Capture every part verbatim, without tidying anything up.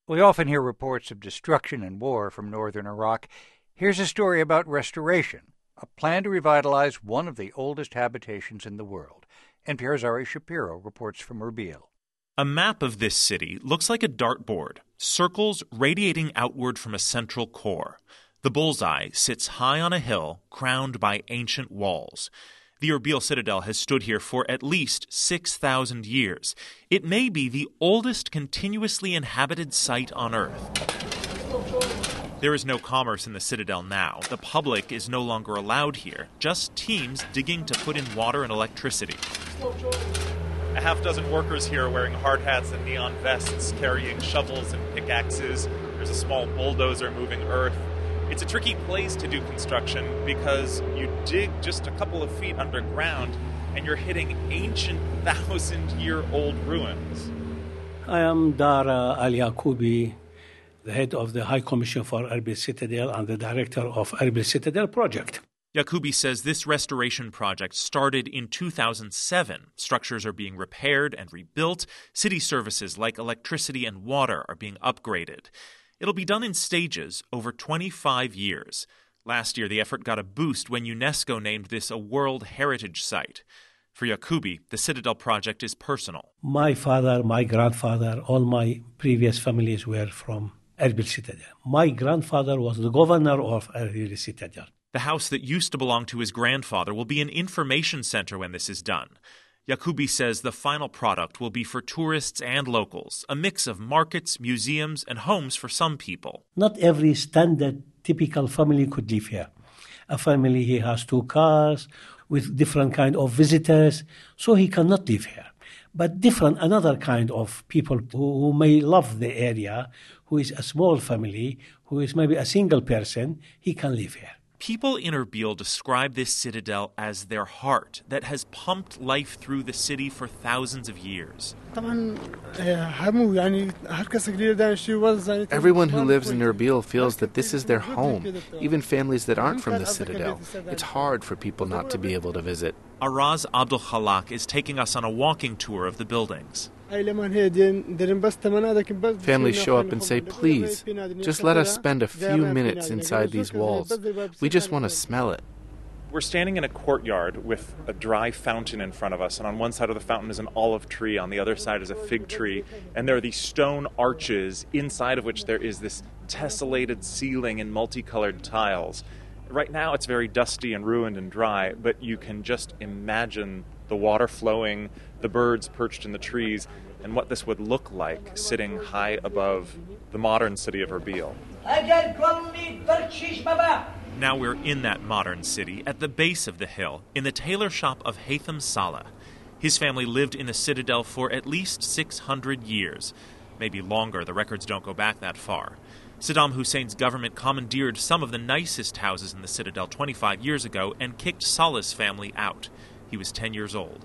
We often hear reports of destruction and war from northern Iraq. Here's a story about restoration, a plan to revitalize one of the oldest habitations in the world. N P R's Ari Shapiro reports from Erbil. A map of this city looks like a dartboard, circles radiating outward from a central core. The bullseye sits high on a hill, crowned by ancient walls. The Erbil Citadel has stood here for at least six thousand years. It may be the oldest continuously inhabited site on Earth. There is no commerce in the Citadel now. The public is no longer allowed here, just teams digging to put in water and electricity. A half dozen workers here wearing hard hats and neon vests, carrying shovels and pickaxes. There's a small bulldozer moving earth. It's a tricky place to do construction because you dig just a couple of feet underground and you're hitting ancient thousand-year-old ruins. I am Dara Al-Yaqoubi, the head of the High Commission for Erbil Citadel and the director of Erbil Citadel Project. Yaqoubi says this restoration project started in two thousand seven. Structures are being repaired and rebuilt. City services like electricity and water are being upgraded. It'll be done in stages over twenty-five years. Last year, the effort got a boost when UNESCO named this a World Heritage Site. For Yaqoubi, the Citadel project is personal. My father, my grandfather, all my previous families were from Erbil Citadel. My grandfather was the governor of Erbil Citadel. The house that used to belong to his grandfather will be an information center when this is done. Yaqoubi says the final product will be for tourists and locals, a mix of markets, museums, and homes for some people. Not every standard, typical family could live here. A family, he has two cars with different kind of visitors, so he cannot live here. But different, another kind of people who, who may love the area, who is a small family, who is maybe a single person, he can live here. People in Erbil describe this citadel as their heart that has pumped life through the city for thousands of years. Everyone who lives in Erbil feels that this is their home, even families that aren't from the citadel. It's hard for people not to be able to visit. Araz Abdul Khalak is taking us on a walking tour of the buildings. Families show up and say, please, just let us spend a few minutes inside these walls. We just want to smell it. We're standing in a courtyard with a dry fountain in front of us, and on one side of the fountain is an olive tree, on the other side is a fig tree, and there are these stone arches, inside of which there is this tessellated ceiling in multicolored tiles. Right now it's very dusty and ruined and dry, but you can just imagine the water flowing, the birds perched in the trees, and what this would look like sitting high above the modern city of Erbil. Now we're in that modern city, at the base of the hill, in the tailor shop of Haytham Saleh. His family lived in the citadel for at least six hundred years. Maybe longer, the records don't go back that far. Saddam Hussein's government commandeered some of the nicest houses in the citadel twenty-five years ago and kicked Saleh's family out. He was ten years old.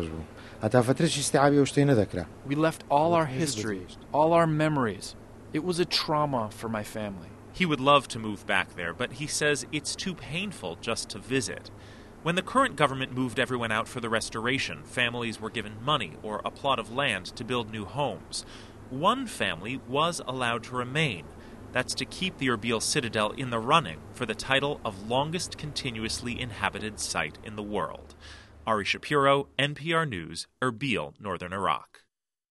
We left all our history, all our memories. It was a trauma for my family. He would love to move back there, but he says it's too painful just to visit. When the current government moved everyone out for the restoration, families were given money or a plot of land to build new homes. One family was allowed to remain. That's to keep the Erbil Citadel in the running for the title of longest continuously inhabited site in the world. Ari Shapiro, N P R News, Erbil, Northern Iraq.